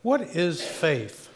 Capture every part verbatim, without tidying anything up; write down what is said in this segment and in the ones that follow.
What is faith?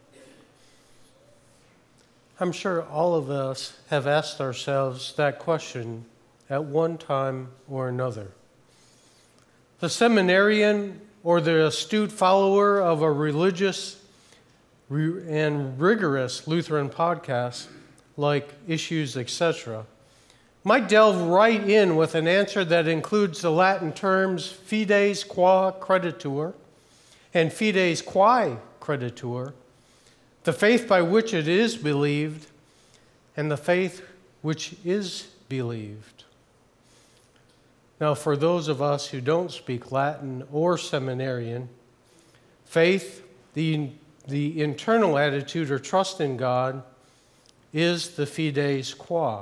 I'm sure all of us have asked ourselves that question at one time or another. The seminarian or the astute follower of a religious and rigorous Lutheran podcast like Issues, et cetera, might delve right in with an answer that includes the Latin terms fides qua creditur and fides quae creditur, the faith by which it is believed, and the faith which is believed. Now, for those of us who don't speak Latin or seminarian, faith, the, the internal attitude or trust in God, is the fides qua.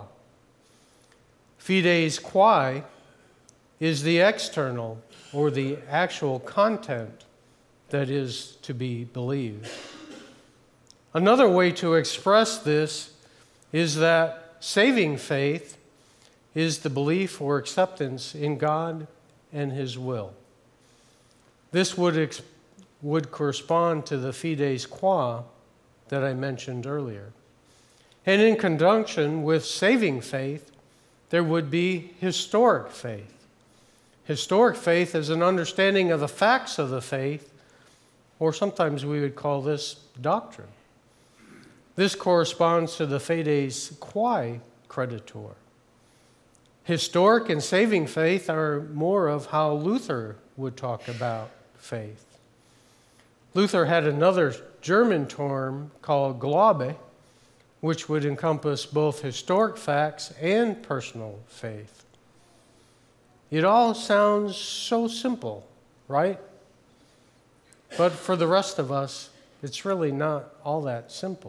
Fides quae is the external or the actual content that is to be believed. Another way to express this is that saving faith is the belief or acceptance in God and His will. This would, ex- would correspond to the fides qua that I mentioned earlier. And in conjunction with saving faith, there would be historic faith. Historic faith is an understanding of the facts of the faith, or sometimes we would call this doctrine. This corresponds to the fides quae creditur. Historic and saving faith are more of how Luther would talk about faith. Luther had another German term called Glaube, which would encompass both historic facts and personal faith. It all sounds so simple, right? But for the rest of us, it's really not all that simple.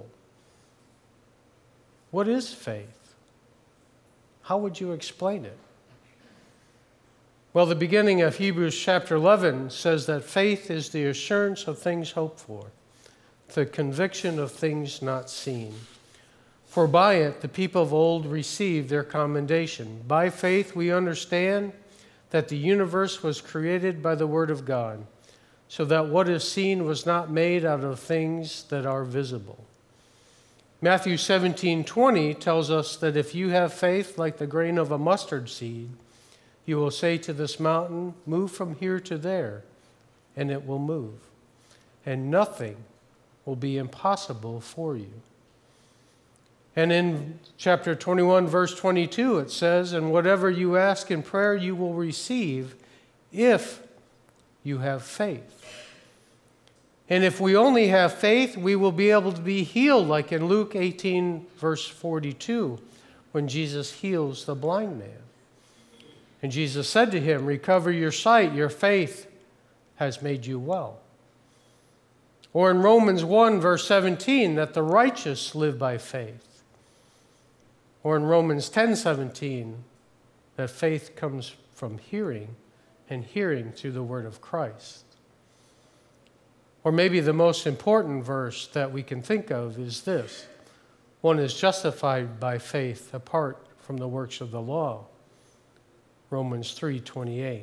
What is faith? How would you explain it? Well, the beginning of Hebrews chapter eleven says that faith is the assurance of things hoped for, the conviction of things not seen. For by it the people of old received their commendation. By faith we understand that the universe was created by the word of God, so that what is seen was not made out of things that are visible. Matthew seventeen twenty tells us that if you have faith like the grain of a mustard seed, you will say to this mountain, move from here to there, and it will move. And nothing will be impossible for you. And in chapter twenty-one, verse twenty-two, it says, and whatever you ask in prayer, you will receive if you have faith. And if we only have faith, we will be able to be healed, like in Luke eighteen, verse forty-two, when Jesus heals the blind man. And Jesus said to him, recover your sight, your faith has made you well. Or in Romans one, verse seventeen, that the righteous live by faith. Or in Romans ten seventeen, that faith comes from hearing, and hearing through the word of Christ. Or maybe the most important verse that we can think of is this: one is justified by faith apart from the works of the law. Romans three twenty-eight.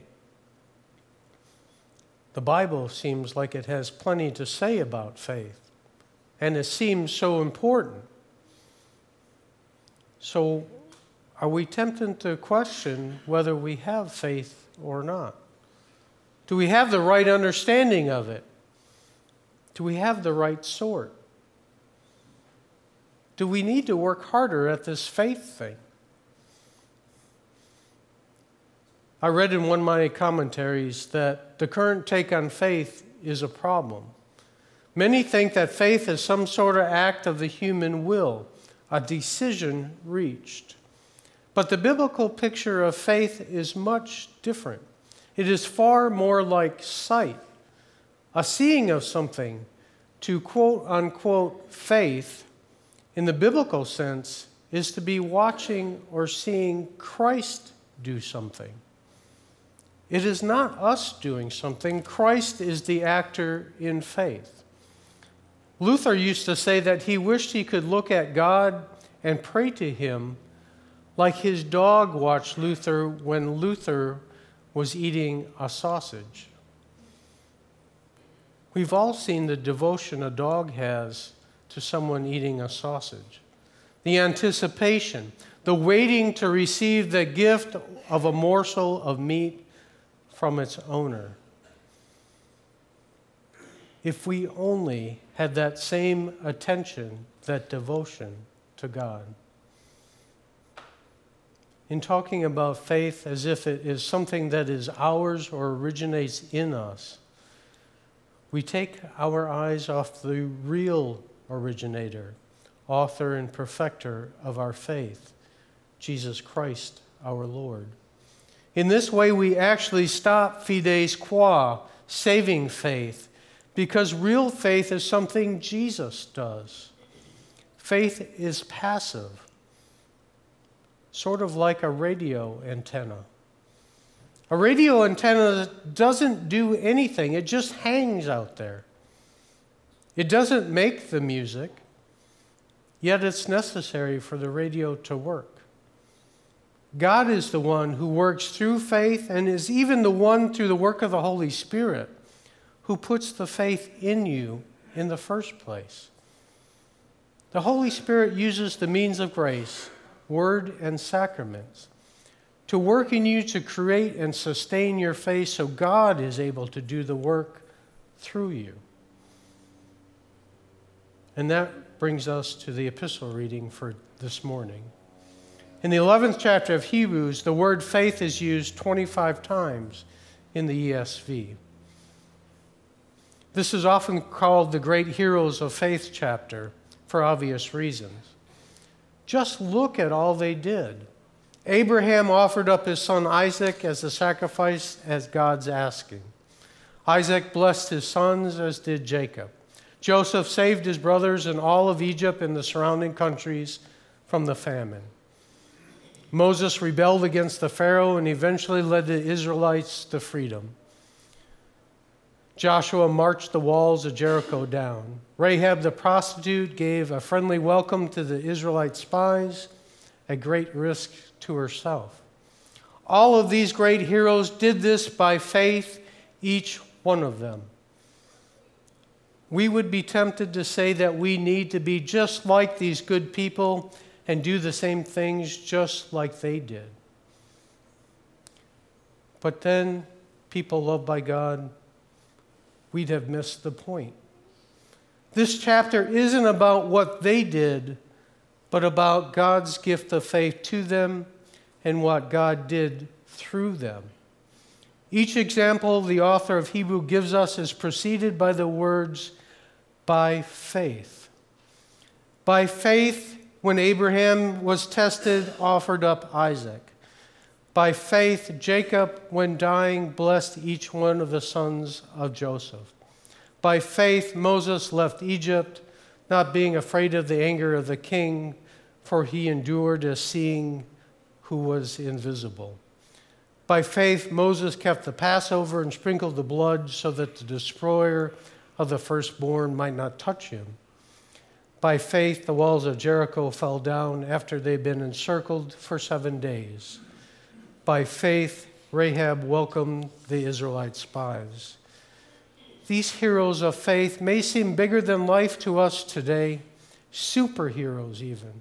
The Bible seems like it has plenty to say about faith, and it seems so important. So, are we tempted to question whether we have faith or not? Do we have the right understanding of it? Do we have the right sort? Do we need to work harder at this faith thing? I read in one of my commentaries that the current take on faith is a problem. Many think that faith is some sort of act of the human will, a decision reached. But the biblical picture of faith is much different. It is far more like sight, a seeing of something. To quote unquote faith, in the biblical sense, is to be watching or seeing Christ do something. It is not us doing something. Christ is the actor in faith. Luther used to say that he wished he could look at God and pray to him like his dog watched Luther when Luther was eating a sausage. We've all seen the devotion a dog has to someone eating a sausage. The anticipation, the waiting to receive the gift of a morsel of meat from its owner. If we only had that same attention, that devotion to God. In talking about faith as if it is something that is ours or originates in us, we take our eyes off the real originator, author and perfecter of our faith, Jesus Christ, our Lord. In this way, we actually stop fides qua, saving faith, because real faith is something Jesus does. Faith is passive, sort of like a radio antenna. A radio antenna doesn't do anything. It just hangs out there. It doesn't make the music, yet it's necessary for the radio to work. God is the one who works through faith and is even the one through the work of the Holy Spirit who puts the faith in you in the first place. The Holy Spirit uses the means of grace, word and sacraments, to work in you to create and sustain your faith so God is able to do the work through you. And that brings us to the epistle reading for this morning. In the eleventh chapter of Hebrews, the word faith is used twenty-five times in the E S V. This is often called the Great Heroes of Faith chapter for obvious reasons. Just look at all they did. Abraham offered up his son Isaac as a sacrifice as God's asking. Isaac blessed his sons, as did Jacob. Joseph saved his brothers and all of Egypt and the surrounding countries from the famine. Moses rebelled against the Pharaoh and eventually led the Israelites to freedom. Joshua marched the walls of Jericho down. Rahab the prostitute gave a friendly welcome to the Israelite spies at great risk to herself. All of these great heroes did this by faith, each one of them. We would be tempted to say that we need to be just like these good people and do the same things just like they did. But then, people loved by God, we'd have missed the point. This chapter isn't about what they did, but about God's gift of faith to them and what God did through them. Each example the author of Hebrew gives us is preceded by the words, by faith. By faith, when Abraham was tested, offered up Isaac. By faith, Jacob, when dying, blessed each one of the sons of Joseph. By faith, Moses left Egypt, not being afraid of the anger of the king, for he endured as seeing who was invisible. By faith, Moses kept the Passover and sprinkled the blood so that the destroyer of the firstborn might not touch him. By faith, the walls of Jericho fell down after they'd been encircled for seven days. By faith, Rahab welcomed the Israelite spies. These heroes of faith may seem bigger than life to us today, superheroes even.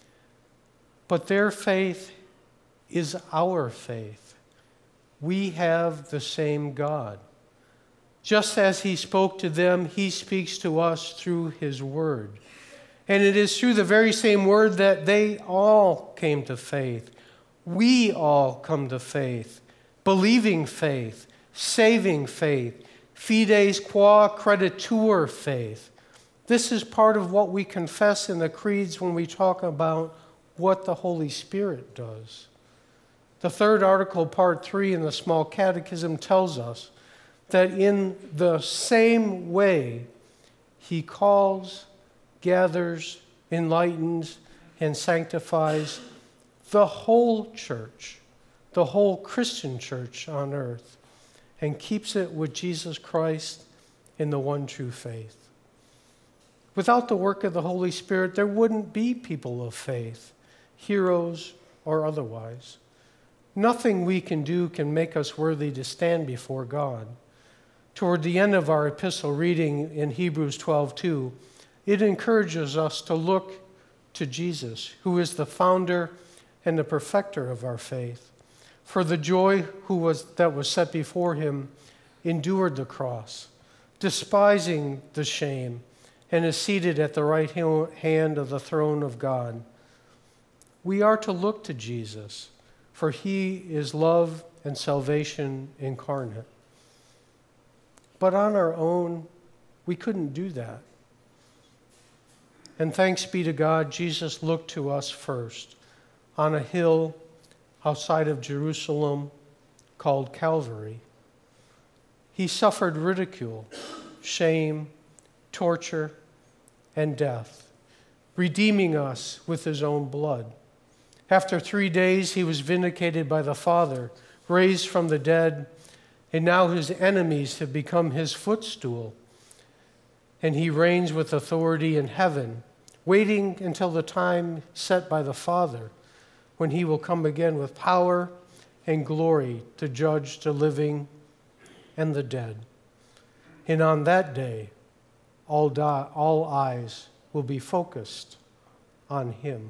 But their faith is our faith. We have the same God. Just as he spoke to them, he speaks to us through his word. And it is through the very same word that they all came to faith. We all come to faith, believing faith, saving faith, fides qua creditur faith. This is part of what we confess in the creeds when we talk about what the Holy Spirit does. The third article, part three in the Small Catechism, tells us that in the same way he calls, gathers, enlightens, and sanctifies the whole church, the whole Christian church on earth, and keeps it with Jesus Christ in the one true faith. Without the work of the Holy Spirit, there wouldn't be people of faith, heroes or otherwise. Nothing we can do can make us worthy to stand before God. Toward the end of our epistle reading in Hebrews twelve two, it encourages us to look to Jesus, who is the founder and the perfecter of our faith. For the joy who was, that was set before him endured the cross, despising the shame, and is seated at the right hand of the throne of God. We are to look to Jesus, for he is love and salvation incarnate. But on our own, we couldn't do that. And thanks be to God, Jesus looked to us first on a hill outside of Jerusalem called Calvary. He suffered ridicule, shame, torture, and death, redeeming us with his own blood. After three days, he was vindicated by the Father, raised from the dead, and now his enemies have become his footstool. And he reigns with authority in heaven, waiting until the time set by the Father, when he will come again with power and glory to judge the living and the dead. And on that day, all, die, all eyes will be focused on him.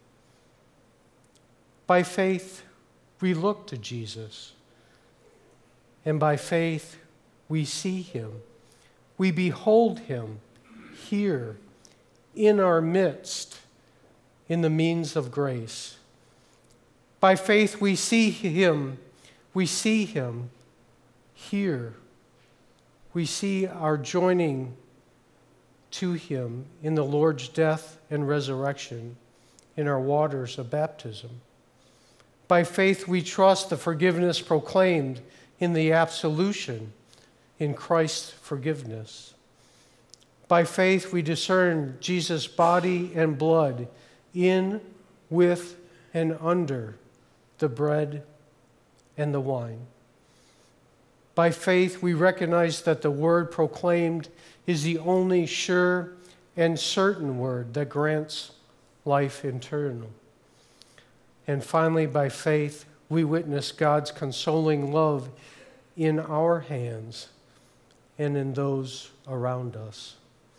By faith, we look to Jesus. And by faith, we see him. We behold him here in our midst in the means of grace. By faith, we see him. We see him here. We see our joining to him in the Lord's death and resurrection in our waters of baptism. By faith, we trust the forgiveness proclaimed in the absolution in Christ's forgiveness. By faith, we discern Jesus' body and blood in, with, and under the bread and the wine. By faith, we recognize that the word proclaimed is the only sure and certain word that grants life eternal. And finally, by faith, we witness God's consoling love in our hands and in those around us.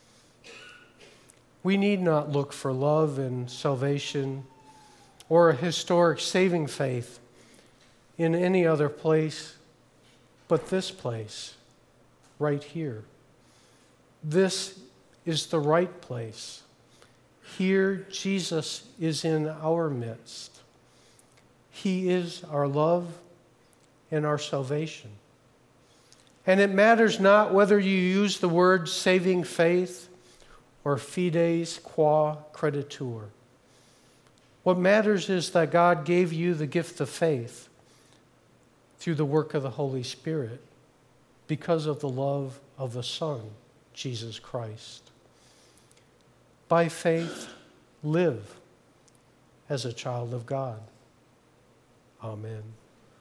We need not look for love and salvation or a historic saving faith in any other place but this place, right here. This is the right place. Here, Jesus is in our midst. He is our love and our salvation. And it matters not whether you use the word saving faith or fides qua creditur. What matters is that God gave you the gift of faith through the work of the Holy Spirit because of the love of the Son, Jesus Christ. By faith, live as a child of God. Amen.